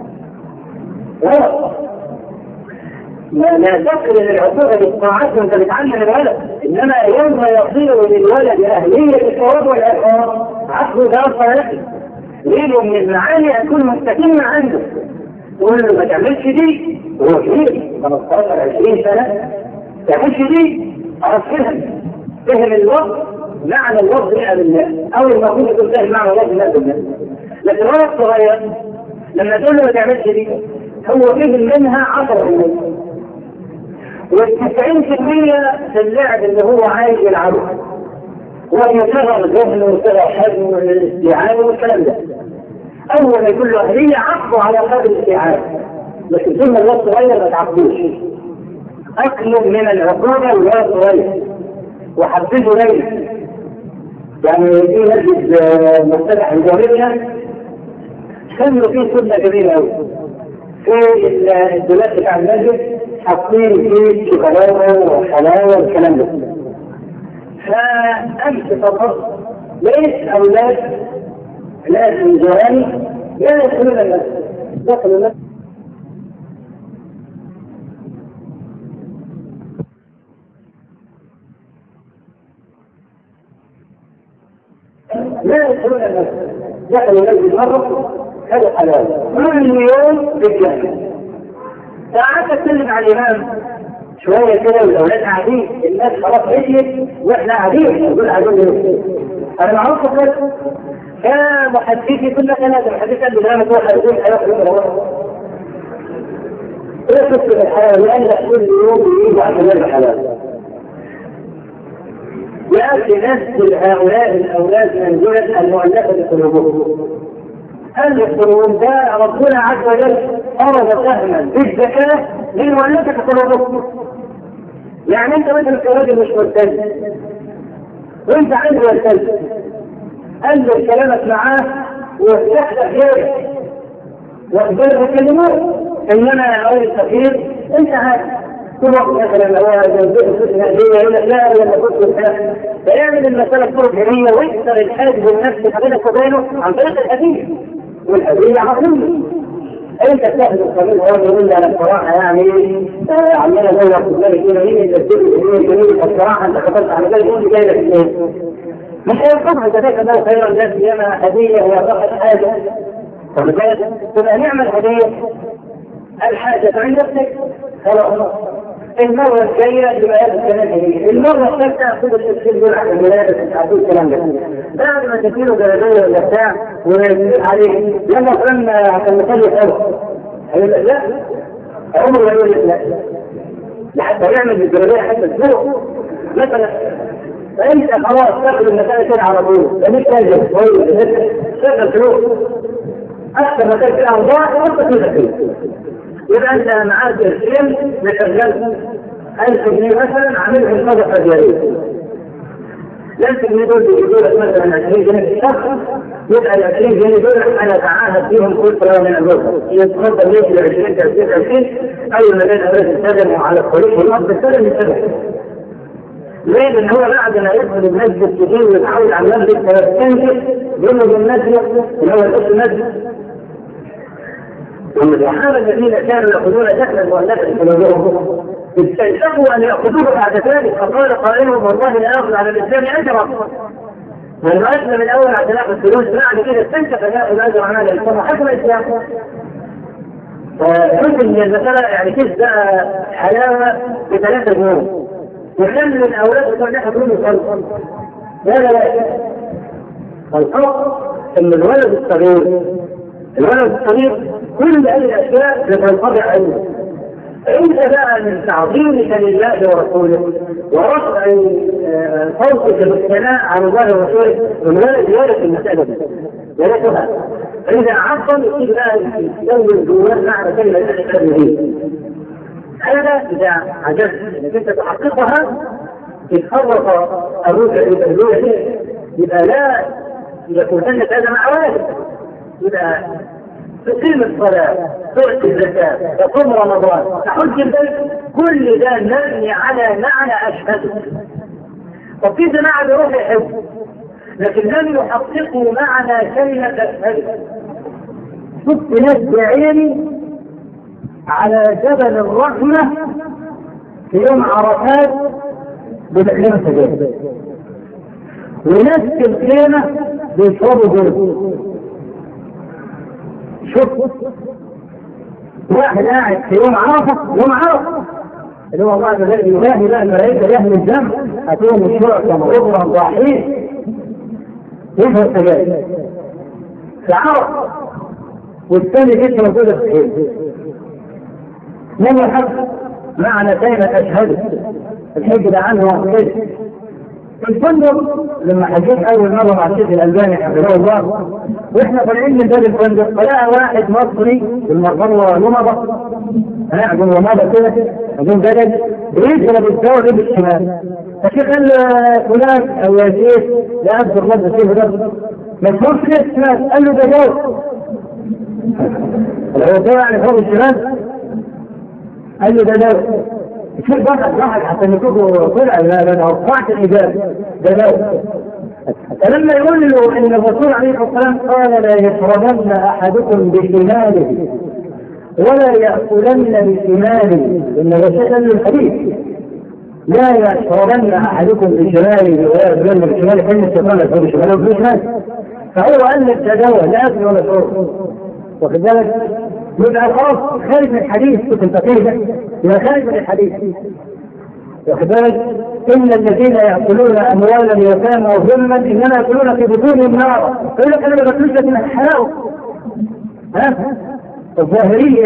غلط. ما لا تقل العقوبة بالطاعات وانت بتعلم الولد. انما يوم يصير للولد اهلية الثواب والعقاب عقله ده صالحي. ليه؟ لان المعاني هتكون مستكينة عنده. تقول له ما تعملش دي وهو كبير خمستاشر عشرين سنة ما تعملش دي خلاص فهم فهم اللفظ معنى اللفظ مئة بالمئة او المفروض يكون فاهم معنى اللفظ مئة بالمئة. لكن الولد الصغير لما تقول له ما تعملش دي هو فهم منها عشرة بالمئة والتسعين في المية في اللعب اللي هو عايز يلعبه ويصغر ذهنه ويصغر حجمه والاستيعاب والكلام ده. أول ما يكون له أهلية عقده على قدر الاستيعاب، لكن ثم الوقت صغير ما تعقدوش. أكله من العقوبة والوقت صغير وحفزه ليلة. يعني في مسجد مفتتح الجامعية كانوا فيه سنة جميلة أوي. في الدولاب بتاع المسجد حاطين فيه شوكولاتة وحلاوة والكلام ده. فأمس فقط لقيت أولاد ناس من جيراني لا يدخلون المسجد، دخلوا المسجد لا يدخلون المسجد، دخلوا المسجد مرة هذا حلال كل يوم بالجهل. ساعات اتكلم على الامام شويه كده والاولاد قاعدين، الناس خلاص مشيت واحنا قاعدين نقول قاعدين انا معروف كده. كان محدثي كل ثلاثه محدث قال لي انا بقول حدثين هياخد يوم روح ايه قصه الحلال لان كل يوم يجي عشان الحلال. يأتي نفس هؤلاء الأولاد منزلة المؤلفة قلوبهم. القلوب ده ربنا عز وجل فرض سهما بالزكاة للمؤلفة قلوبهم. يعني أنت مثلا كراجل مش ملتزم وأنت عايز ملتزم، أنزل كلامك معاه وافتح له غيرك وأقدر يكلموه. إنما يا راجل كثير أنت عارف كل وقت مثلا هو يقول لك لا لما كنت فيعمل المسألة بطرق هدية ويكسر الحاجز النفسي بينك وبينه عن طريق الهدية، والهدية عظيمة. انت تاخذ القبيل هو يقول لي انا بصراحة يعني عمال ادور في بالي كده مين اللي تجيب بصراحة انت خطرت على بالي يقول لي جاي لك اثنين. مش هينقطع انت تاخذ له خير الناس ياما هدية هي فقط حاجة. فبالتالي تبقى نعمل هدية الحاجة عند نفسك خلاص. المرة الجاية يبقى هذا الكلام هي المرة الثالثة خذ التسجيل دول على الملابس تعطيه الكلام ده بعد ما تديله جلابية ولا بتاع وينزل عليه لما قلنا عشان نخلي حلو هيقول لك لا عمره يقول لك لا لحتى يعمل الجلابية حتى تسوق مثلا. فانت خلاص تاخذ المسائل كده على طول ده مش تاجر كويس تقدر فلوس اكثر ما تاجر اوضاع وانت تقدر. يبقى انت معاك قرشين مشغل ألف جنيه مثلا عاملهم صدقة جارية. الألف جنيه دول بيجيبوا لك مثلا عشرين جنيه في الشهر، يبقى ال عشرين جنيه دول أنا أتعاهد فيهم كل سنة من الوقت. يتفضل ليش ال عشرين ثلاثين عشرين أول ما بين أولاد السلم وعلى الطريق والأرض السلم يسلم. ليه؟ لأن هو بعد ما يدخل المسجد كتير ويتعود على المسجد فيستنجد بينه المسجد اللي هو الأصل المسجد. الصحابة الذين كانوا يأخذون دخل المؤلفة قلوبهم استيقظوا أن يأخذوه بعد ذلك فقال قائلهم والله لا يأخذ على الإسلام أجرا. لأنه أسلم الأول عشان يأخذ فلوس بعد كده استنشق يأخذ أجر على الإسلام حسب الإسلام. فحسن من المسألة يعني كيف بقى حلاوة بثلاثة جنون يخلي الأولاد يقول لها كلهم يصلوا. لا لا لا الحق إن الولد الصغير الولد الصغير كل هذه الأشياء بتنقطع عنه. انت بقى من تعظيمك لله ورسوله ورفع صوتك بالثناء على الله ورسوله من غير زيادة المسألة دي. ولكنها إذا عظم يصير بقى يستوي جواه معنى كلمة الإسلام دي. هذا إذا عجزت إنك أنت تحققها تتفرق أبوك الأبوية يبقى لا يكون عندك هذا مع واحد. يبقى تقيم الصلاة، تؤتي الزكاة، تصوم رمضان، تحج البيت، كل ده مبني على معنى أشهد. وفي جماعة بيروح يحج لكن لم يحققوا معنى كلمة أشهد. شفت ناس بعيني على جبل الرحمة في يوم عرفات بتحريم سجاد وناس في الخيمة بيشربوا جرد. شوف واحد قاعد في يوم عرفة يوم عرفة اللي هو الله عز وجل يباهي بقى الملائكة يهل الدم هتقوم الشرع كما غفرا ضاحين يشرب سجاد في عرفة والثاني جيت موجودة في الخير من يحب معنى كلمة أشهد الحج ده عنه كده. في الفندق لما حجيت أول مرة مع الشيخ الألباني حفظه الله وإحنا طالعين من باب الفندق فلقى واحد مصري بالمرة لمضة هنعجم ومضة كده أظن بلد بيشرب الدواء ريب الشمال. فالشيخ قال فلان أو يا شيخ لا أذكر الله الشيخ ده مشهور في الشمال. قال له ده دواء هو دواء يعني فوق الشمال. قال له ده دواء. الشيخ ضحك ضحك حتى نشوفه طلع لا انا وقعت الاجابه ده دواء. فلما يقول له ان الرسول عليه الصلاه والسلام قال لا يشربن احدكم بشماله ولا ياكلن بشماله ان الرسول قال له الحديث لا يشربن احدكم بشماله ولا ياكلن بشماله كان الشيطان يقول بشماله وبشماله. فهو قال لك ده دواء لا اكل ولا شرب. واخد بالك؟ يبقى خلاص خارج من الحديث. كنت انت كده يبقى خارج من الحديث. واخد بالك؟ ان الذين ياكلون اموال اليتامى ظلما انما ياكلون في بطونهم نارا. يقول لك انا ما باكلش لكن هحرقه. ها؟ الظاهريه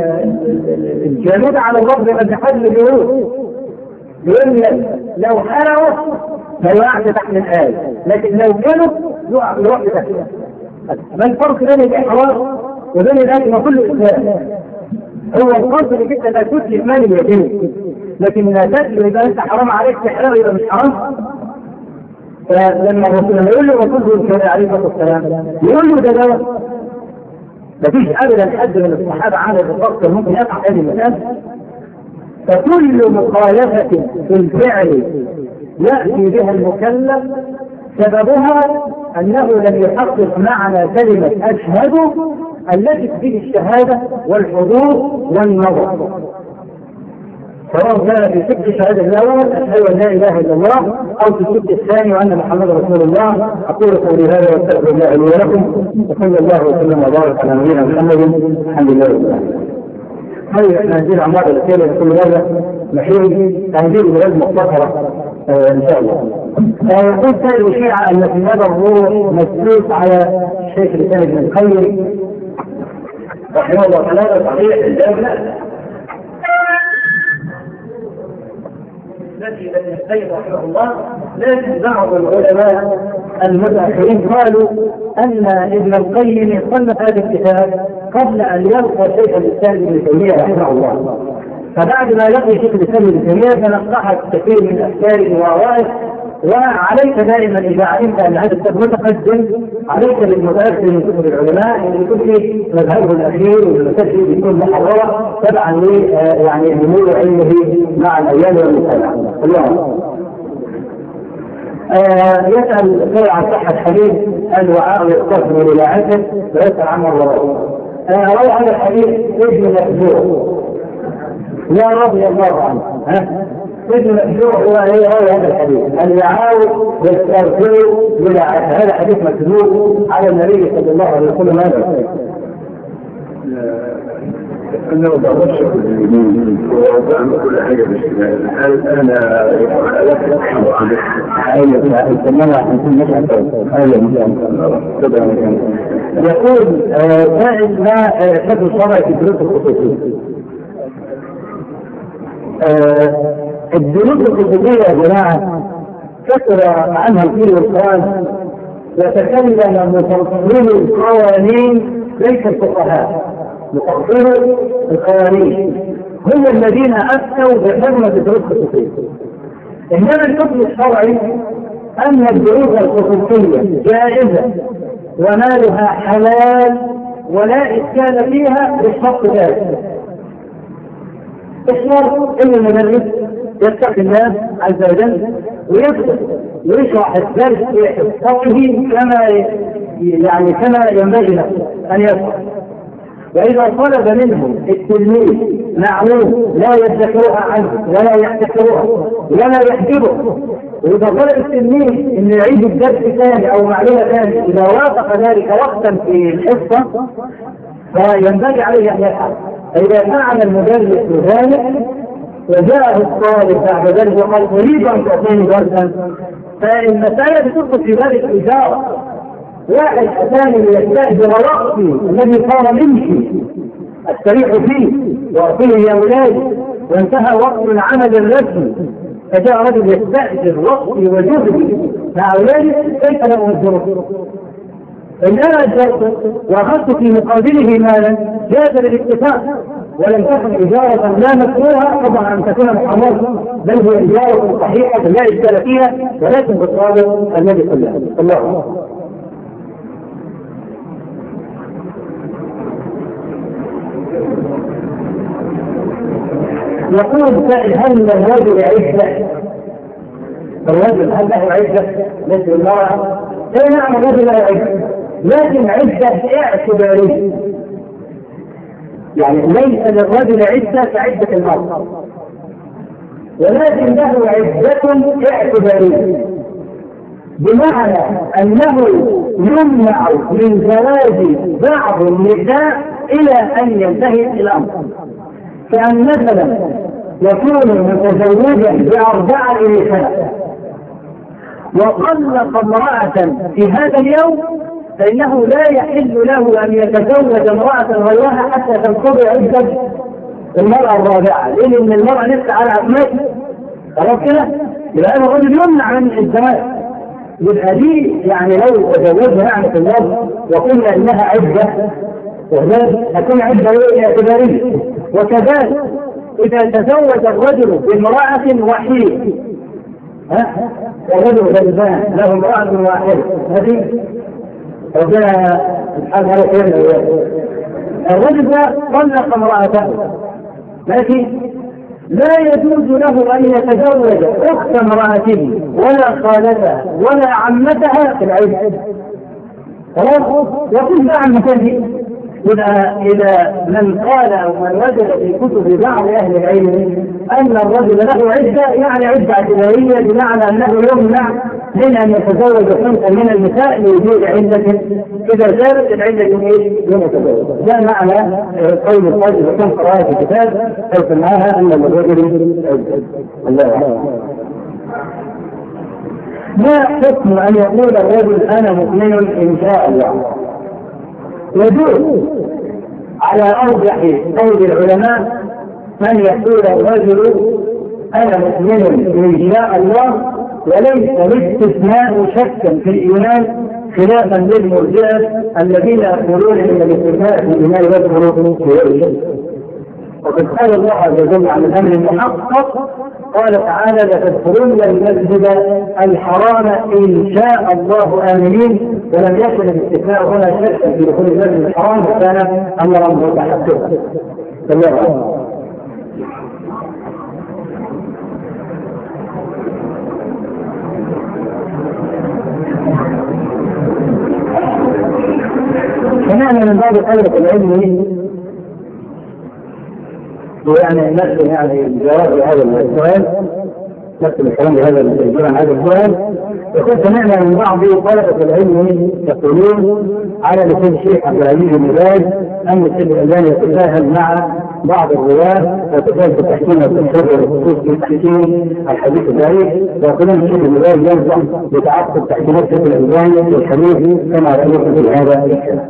الجامده على الرب قد حل اليهود يقول لك لو حرقوا فيقع تحت الايه لكن لو كانوا يروح تحت. ما الفرق بين الاحرار وبين الاكل وكل الاسلام؟ هو القصد اللي جدا لا تسلم مال اليتيم لكن لا تسلم يبقى انت حرام عليك تحرر يبقى مش حرام. فلما الرسول يقول له الرسول عليه الصلاه والسلام يقول له ده دواء مفيش ابدا حد من الصحابه عمل بالضبط ممكن يقع هذه المساله. فكل مخالفه في الفعل ياتي بها المكلف سببها أنه لم يحقق معنى كلمة أشهد التي تفيد الشهادة والحضور والنظر. سواء كان في سبت الشهادة الأول أشهد أن لا إله إلا الله أو في السبت الثاني وأن محمد رسول الله. أقول قولي هذا واستغفر الله لي ولكم وصلى الله وسلم وبارك على نبينا محمد الحمد لله رب العالمين. هذه احنا نزيل عمار الأسئلة لكل هذا محيي تنزيل بلاد مختصرة آه إن شاء الله. يقول سائل الشيعة أن في هذا الروح مسلوك على الشيخ الإسلام ابن القيم رحمه الله تعالى. صحيح الجواب لا. الذي ابن القيم رحمه الله لكن بعض العلماء المتأخرين قالوا أن ابن القيم صنف هذا الكتاب قبل أن يلقى شيخ الإسلام ابن تيمية رحمه الله. فبعد ما لقي شيخ الإسلام ابن تيمية تنقحت كثير من أفكاره وآرائه. وعليك دائما إذا علمت أن هذا الكتاب متقدم عليك بالمتأكد من كتب العلماء أن يكون في مذهبه الأخير والمسجد يكون محررة تبعا ل يعني نمو علمه مع الأيام والمجتمع. الله آه يسأل سؤال عن صحة حديث الوعاء يستثمر إلى عسل ويسأل عن الرؤوس. روى هذا الحديث ابن مأجور لا رضي الله عنه. ها ابن مأجور هو هذا الحديث الوعاء يستثمر إلى عسل. هذا حديث مكذوب على النبي صلى الله عليه وسلم. هذا أنا بغشق اليمين وأعمل كل حاجة بالشمال. هل أنا يقول سائل ما حد الشرع في الدروس الخصوصية. الدروس الخصوصية يا جماعة كثر عنها الفيل والقرآن وتكلم مفصلين القوانين ليس الفقهاء. مفصلين القوانين هم الذين أفتوا بحرمة الدروس الخصوصية. إنما الحكم الشرعي أن الدروس الخصوصية جائزة ومالها حلال ولا إشكال فيها بالشرط ذلك. الشرط إن المدرس يتقي الله عز وجل ويدخل ويشرح الدرس في حصته كما يعني كما ينبغي له أن يفعل. وإذا طلب منه التلميذ معلوم لا يذكرها عنه ولا يحتكرها ولا يحجبه، وإذا طلب التلميذ أن يعيد الدرس ثاني أو معلومة ثانية إذا وافق ذلك وقتا في الحصة فينبغي عليه أن يفعل. فإذا فعل المدرس ذلك وجاءه الطالب بعد ذلك وقال أريد أن تعطيني درسا فالمسألة بتدخل في باب الإجارة. واحد ثاني يستأجر وقتي الذي صار منك استريح فيه وأعطيه يا أولادي وانتهى وقت العمل الرسمي، فجاء رجل يستأجر وقتي وجهدي مع أولادي، كيف لا أؤجره؟ إن أنا أجرته وأخذت في مقابله مالا جاز للاتفاق، ولم تكن إجارة لا مكروهة، طبعا أن تكون محرمة، بل هي إجارة صحيحة لا إشكال فيها، ولكن بالصادق النبي صلى الله عليه وسلم. يقول سائل: هل الرجل عدة؟ الرجل هل له عدة مثل المرأة؟ اي نعم، الرجل له عدة، لكن عدة اعتبارية، يعني ليس للرجل عدة كعدة المرأة، ولكن له عدة اعتبارية، بمعنى أنه يمنع من زواج بعض النساء إلى أن ينتهي الأمر. كأن مثلا يكون متزوجا بأربعة نساء وطلق امرأة في هذا اليوم، فإنه لا يحل له أن يتزوج امرأة غيرها حتى تنقضي عدة المرأة الرابعة، لأن المرأة لسه على عقمته. خلاص كده؟ يبقى الرجل يمنع من الزواج. يبقى دي يعني لو تزوجها يعني في الله وقلنا إنها عدة، هتكون عدة اعتبارية. وكذلك إذا تزوج الرجل بامرأة وحيد، ها الرجل غلبان له امرأة واحدة، هذه ربنا سبحانه وتعالى الرجل ده طلق امرأته، لكن لا يجوز له أن يتزوج أخت امرأته ولا خالتها ولا عمتها في العدة. خلاص؟ وكل عمتها. إذا من قال أو من وجد في كتب بعض أهل العلم أن الرجل له عدة، يعني عدة اعتبارية، بمعنى أنه يمنع من أن يتزوج خمسة من النساء لوجود عدة، إذا زالت العدة يتزوج. ده معنى قول القاضي وكان قراءة في الكتاب قلت معها أن الرجل عدة. الله ما حكم أن يقول الرجل أنا مؤمن إن شاء الله؟ يجوز على أرجح قول العلماء من يقول الرجل أنا مؤمن إن شاء الله، وليس الاستثناء شكا في الإيمان، خلافا للمرجئة الذين يقولون إن الاستثناء في الإيمان يظهر في غير. وقد قال الله عز وجل عن الأمر المحقق، قال تعالى لتدخلن المسجد الحرام إن شاء الله آمنين، ولم يكن الاستثناء هنا شركا في دخول المسجد الحرام، وكان أمرا متحققا. الله سمعنا من بعض طلبة العلم يعني نفس يعني الجواب لهذا السؤال، نفس الكلام لهذا الجواب عن هذا السؤال. يقول سمعنا من بعض طلبة العلم يقولون على لسان الشيخ عبد العزيز بن باز أن الشيخ الألباني يتساهل مع بعض الرواة ويتساهل في التحكيم والتشريع والخصوص في تحكيم الحديث التاريخ، ويقولون الشيخ ابن باز ينصح بتعقب تحكيمات الشيخ الألباني والحديث كما رأيت في هذا الكلام.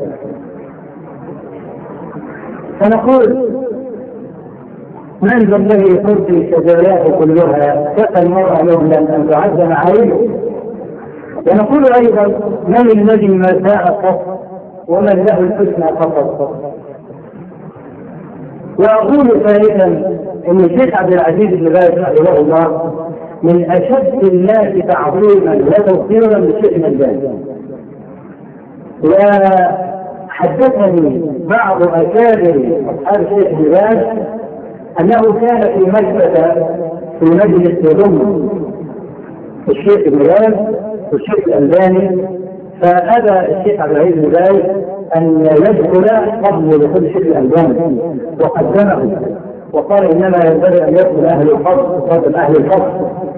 فنقول من ذا الذي ترضي شجرات كلها كفى المرء مهلا ان تعد معايبه؟ ونقول ايضا من الذي ما ساء قط ومن له الحسنى فقط؟ واقول ثالثا ان الشيخ عبد العزيز بن باز رحمه الله من اشد الناس تعظيما وتوقيرا للشيخ الألباني. وحدثني بعض اكابر اصحاب الشيخ بن باز أنه كان في مجلس في مجلس يضم الشيخ ابن باز والشيخ الألباني، فأبى الشيخ عبد العزيز بن باز أن يدخل قبل دخول الشيخ الألباني وقدمه، وقال إنما ينبغي أن يدخل أهل الفصل قبل أهل الفصل.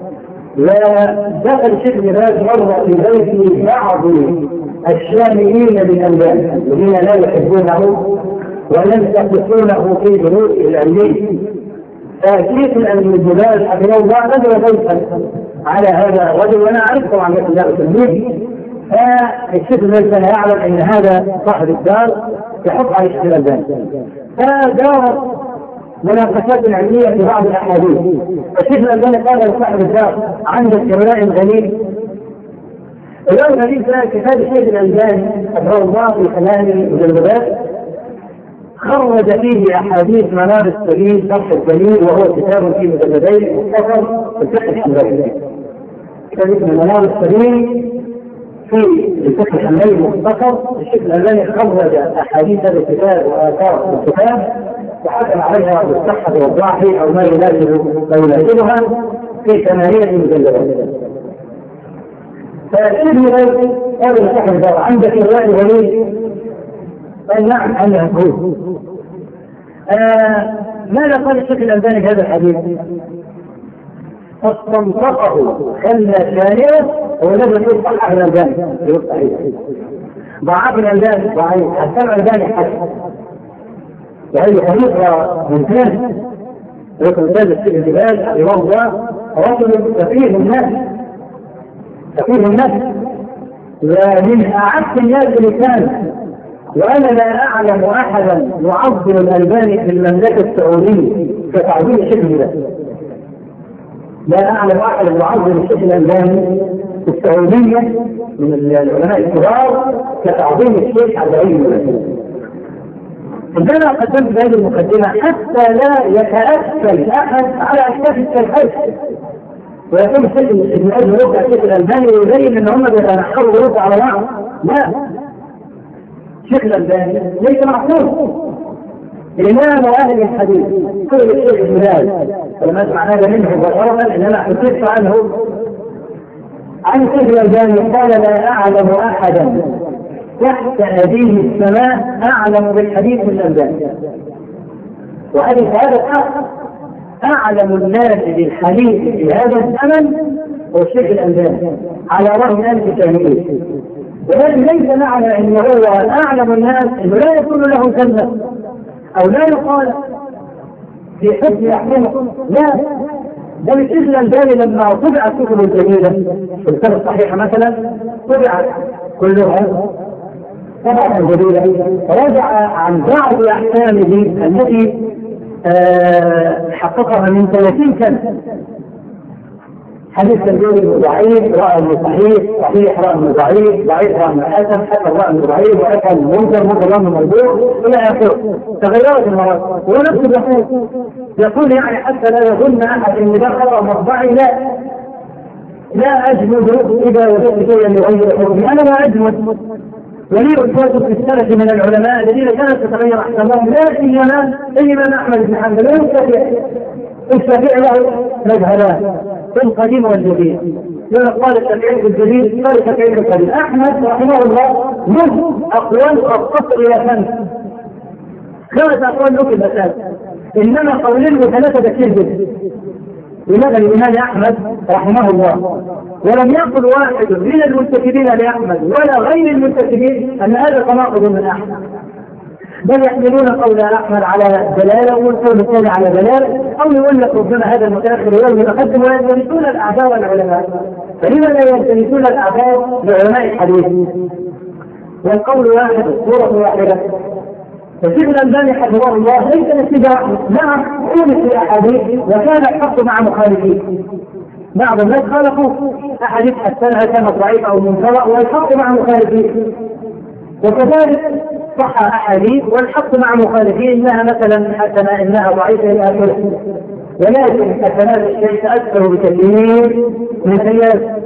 ودخل الشيخ ابن باز مرة في بيت بعض الشاميين للألباني الذين لا يحبونه ولم يقصونه في دروسه العلمية. فشيخ ابن باز حفظه الله نزل بيتا على هذا الرجل، وانا اعرف طبعا مثل ذلك التلميذ. فالشيخ ابن باز كان يعلم ان هذا صاحب الدار يحط على الشيخ الألباني، فدار مناقشات علمية في بعض الأحاديث. الشيخ الألباني قال لصاحب الدار عندك إملاء غليل. إملاء غليل ده كتاب الشيخ الألباني رحمه الله في ثمانية مجلدات، خرج فيه أحاديث منار السبيل شرح الدليل، وهو كتاب في مجلدين مختصر في الفقه الحنبلي. كتاب اسمه منار السبيل في الفقه الحنبلي مختصر. الشيخ الألباني خرج أحاديث هذا الكتاب وآثار الكتاب وحكم عليها بالصحة والضعف أو ما يناسب ما يناسبها في ثمانية مجلدات. فالشيخ الألباني قال لصاحب الدار عندك إملاء غليل؟ قال نعم أنا أقول. آه ماذا قال الشيخ الألباني في هذا الحديث؟ فاستنطقه خلى ثانية هو الذي يقول صحح الألباني يقول صحيح، ضعف الألباني ضعيف، حسن الألباني حسن، وهذه طريقة ممتازة. طريقة ممتازة الشيخ الجبال رحمه الله رجل سفيه الناس، سفيه الناس ومن أعز الناس لسانا. وأنا لا أعلم أحدا يعظم الألباني في المملكة السعودية كتعظيم الشيخ الجبال. لا أعلم أحدا يعظم الشيخ الألباني في السعودية من العلماء الكبار كتعظيم الشيخ عبد العزيز. عندما قدمت بهذه المقدمة حتى لا يتأثر أحد على أساس التلحيث ويقول الشيخ ابن أجل رفع الشيخ الألباني ويبين أن هم بيتنحروا ورفع على بعض. لا، الشيخ الألباني ليس معصوم، إمام أهل الحديث كل الشيخ ابن باز ولما أسمع هذا منه مباشرة إنما حدثت عنه عن الشيخ الألباني قال لا أعلم أحدا تحت هذه السماء أعلم بالحديث من الألباني. وهذه هذا الحق أعلم الناس بالحديث في هذا الزمن هو الشيخ الألباني على رغم أنف تهميته. ولكن ليس معنى أنه هو أعلم الناس أنه لا يكون له سنة أو لا يقال في حسن أحكامه. لا، بل الشيخ الألباني لما طبعت كتب جديدة في الكتب الصحيحة مثلا طبعت كلها طبعا جديدة رجع عن بعض أحكامه التي آه حققها من ثلاثين سنة. حديث الجوي ضعيف، رأى انه صحيح، صحيح رأى انه ضعيف، ضعيف رأى انه حسن، حسن رأى انه ضعيف، وحسن منكر، منكر رأى انه موضوع إلى آخره. تغيرت المرات هو نفسه يقول يقول يعني حتى لا يظن أحد أن ده خطأ مطبعي. لا لا أجمد إذا وجدت شيئا يغير حكمي، أنا لا أجمد. ولي أستاذ في السلف من العلماء الذين كانت تتغير أحكامهم لا سيما الإمام أحمد بن حنبل والشافعي. الشافعي له مذهبان في القديم والجديد. قال الشافعي في الجديد قال الشافعي في القديم. أحمد رحمه الله له أقوال قد تصل إلى خمس خمس أقوال له في المسائل، إنما قولين وثلاثة كثير جدا. لماذا؟ الإمام أحمد رحمه الله ولم يقل واحد من المنتسبين لأحمد ولا غير المنتسبين أن هذا تناقض من أحمد، بل يحملون قول أحمد على دلالة والقول الثاني على دلالة، أو يقول لك ربما هذا المتأخر والمتقدم ويلتمسون الأعذار العلماء. فلما لا يلتمسون الأعذار لعلماء الحديث؟ والقول واحد صورة واحدة. فالشيخ الألباني حفظه الله ليس الاتباع، نعم قول في أحاديث وكان الحق مع مخالفيه. بعض الناس خالفوا أحاديث حسنها كانت ضعيفة أو منكرة والحق مع مخالفيه، وكذلك صح أحاديث والحق مع مخالفيه إنها مثلا حسنة إنها ضعيفة إلى آخره. ولكن حسنات الشيء تأثر بكثير من سيئات.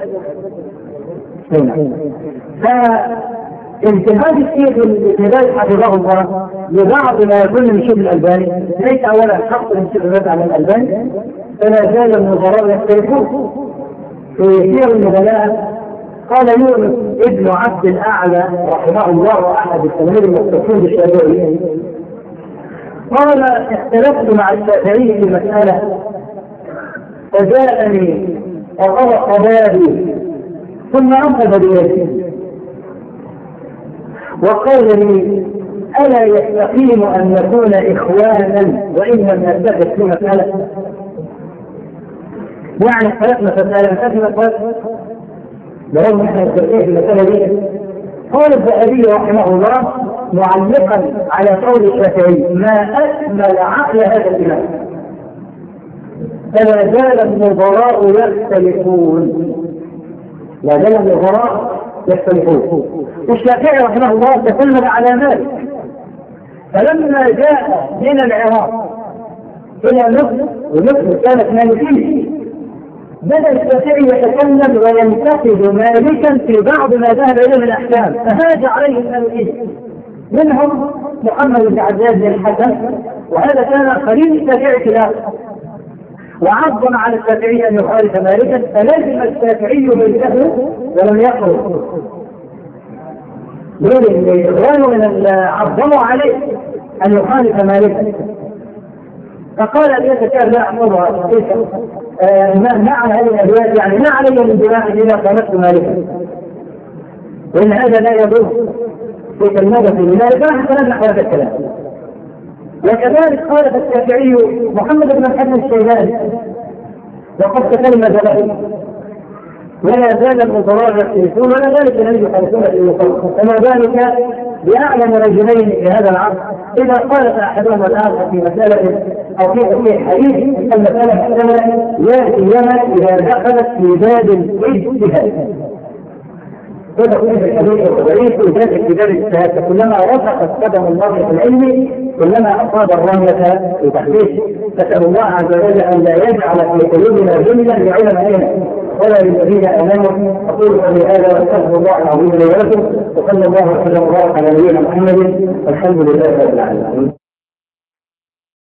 فانتهاج الشيخ الابتدائي حفظه الله لبعض ما يكون من شيخ الألباني ليس أولا حق من شيخ على الألباني، فلا زال النظراء يختلفون في سير النبلاء. قال يونس ابن عبد الأعلى رحمه الله وأحد التلاميذ المختصين بالشافعي قال اختلفت مع الشافعي في مسألة فجاءني وغرق بابي ثم أخذ بيدي وقال لي ألا يستقيم أن نكون إخوانا وإن لم نتفق في مسألة؟ يعني اختلفنا في مسألة نتفق برغم احنا التركيز في المسألة دي. قال الذهبي رحمه الله معلقا على قول الشافعي: ما أكمل عقل هذا الإمام. فلا زال النظراء يختلفون، لا زال النظراء يختلفون. والشافعي رحمه الله تكلم على مالك، فلما جاء من العراق إلى مصر، ومصر كانت مالكية، بدأ الشافعي يتكلم وينتقد مالكا في بعض ما ذهب إليه من الأحكام، فهاج عليه المالكية، منهم محمد بن عباس بن الحسن، وهذا كان خليل الشافعي في الآخر، وعظم على الشافعي أن يخالف مالكا، فلزم الشافعي بالجهل ولم يقل. غيره من عظموا عليه أن يخالف مالكا، فقال الشافعي: لا أحفظها ما على هذه الأدوات، يعني ما علي من جماعة إذا قامت مالكا، وإن هذا لا يضر في كلمة لذلك حتى نحو هذا الكلام. وكذلك قال الشافعي محمد بن الحسن الشيباني، وقد تكلم له: ولا زال النظراء يختلفون ولا ذلك الذي يخالفون في المخالفه، فما بالك باعلم رجلين في هذا العصر اذا خالف احدهما الاخر في مساله او في حديث المساله مثلا ياتي اذا دخلت في باب الاجتهاد، تدخل في الحديث الضعيف وذلك في باب الاجتهاد، كلما رفقت قدم الله في العلم كلما اصاب الرميه في تحديث. نسال الله عز وجل ان لا يجعل في قلوبنا ذلا لعلمائنا ولا للذين امنوا. اقول قولي هذا واستغفر الله العظيم لي ولكم، وصلى الله وسلم وبارك على نبينا محمد، والحمد لله رب العالمين.